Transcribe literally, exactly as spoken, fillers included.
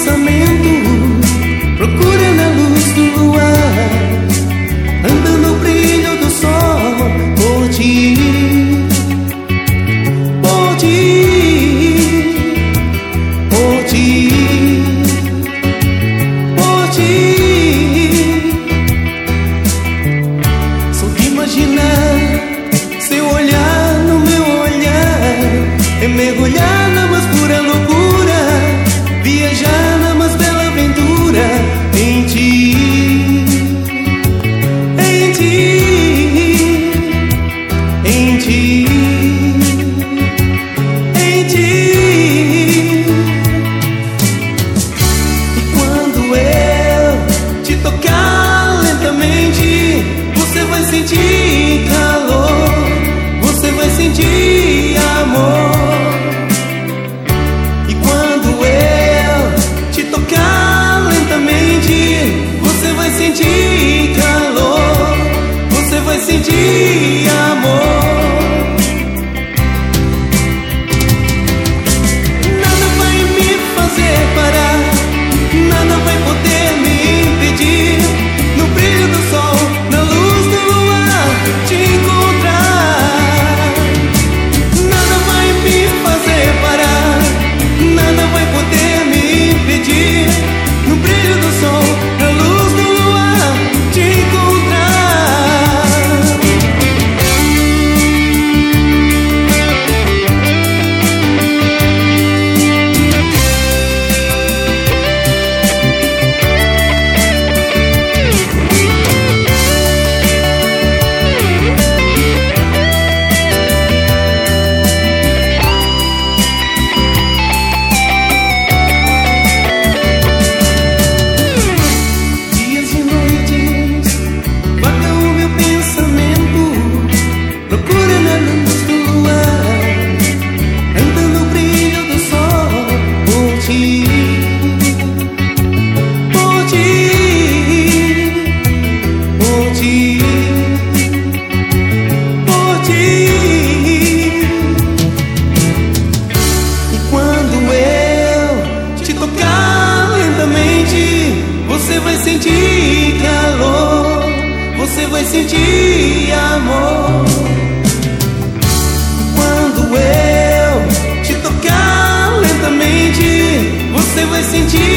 pensamento procura na luz do luar, anda no brilho do sol por ti, por ti, por ti, por ti. Só de imaginar seu olhar no meu olhar, é mergulhar na mais pura loucura, viajar na mais bela aventura em ti, em ti, em ti, em ti. E quando eu te tocar lentamente, você vai sentir calor, você vai sentir amor. E quando eu te tocar lentamente, você vai sentir calor, você vai sentir amor. Nada vai me fazer parar, nada vai poder me impedir, no brilho do sol, na luz do luar, te encontrar. Nada vai me fazer parar, nada vai poder me impedir, no brilho do sol, na luz do luar, te encontrar. Dias e noites vaga o meu pensamento, procura na luz do luar, anda no brilho do sol por ti, por ti, por ti, por ti. E quando eu te tocar lentamente, você vai sentir calor, você vai sentir amor. Quando eu te tocar lentamente, você vai sentir